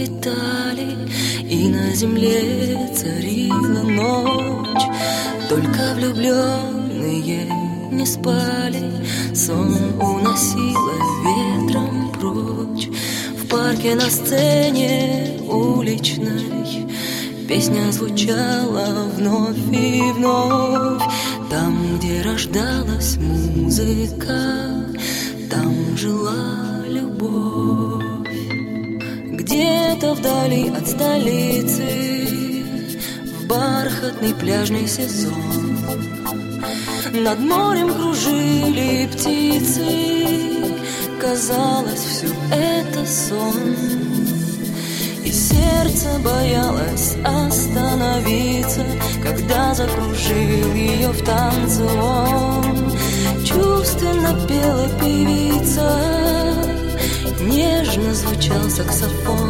улетали, и на земле царила ночь. Только влюбленные не спали, сон уносило ветром прочь. В парке на сцене уличной песня звучала вновь и вновь. Там, где рождалась музыка, там жила любовь. Где-то вдали от столицы, в бархатный пляжный сезон, над морем кружили птицы. Казалось, все это сон, и сердце боялось остановиться, когда закружил ее в танце он. Чувственно пела певица, нежно звучал саксофон.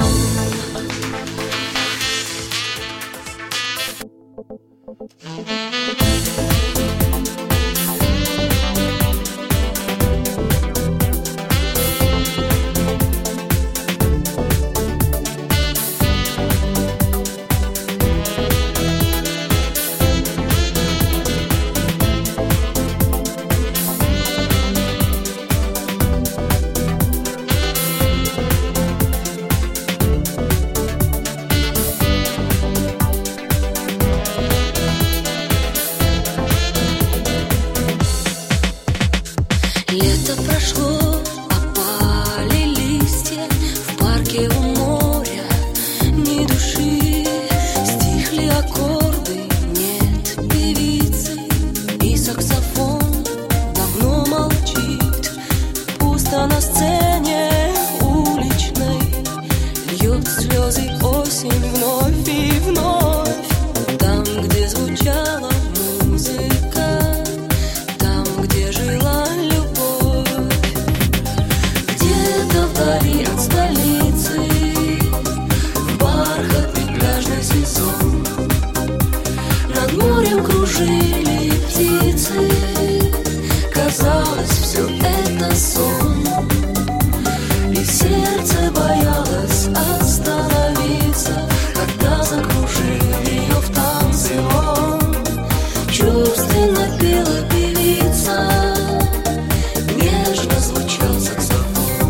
Лето прошло, опали листья, в парке у моря ни души. Стихли аккорды, нет певицы, и саксофон давно молчит. Пусто на сцене уличной, льет слезы осень вновь и вновь. Там, где звучала музыка, там, где жила вдали от столицы, в бархатный пляжный сезон, над морем кружили птицы. Казалось, все это сон, и сердце боялось остановиться, когда закружил ее в танце он. Чувственно пела певица, нежно звучал саксофон.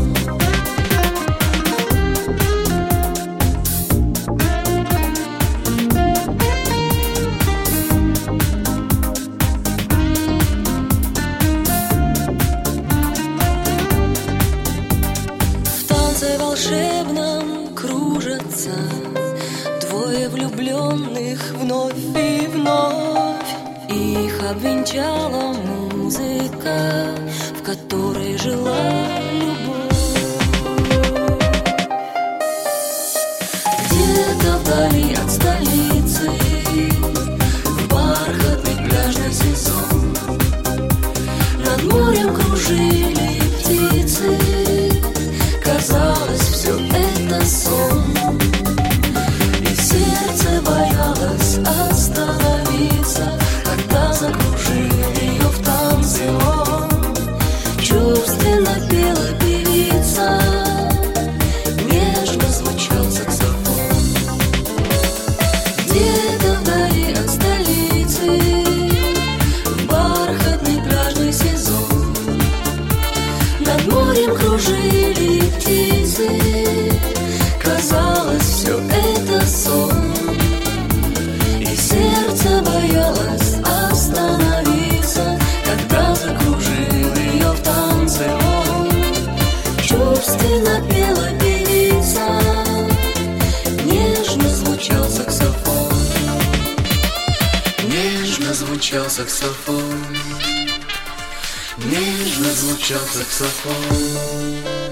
В волшебном кружатся двое влюбленных вновь и вновь. Их обвенчала музыка, в которой жила любовь. Где-то вдали от столицы, в бархатный пляжный сезон, над морем кружили птицы. Казалось, все это сон, и сердце боялось остановиться, когда закружил ее в танце он. Чувственно пела певица, нежно звучал саксофон. Где-то вдали от столицы, в бархатный пляжный сезон, над морем кружили птицы. Казалось, все это сон, и сердце боялось остановиться, когда закружил ее в танце он. Чувственно пела певица, нежно звучал саксофон. Нежно звучал саксофон, нежно звучал саксофон.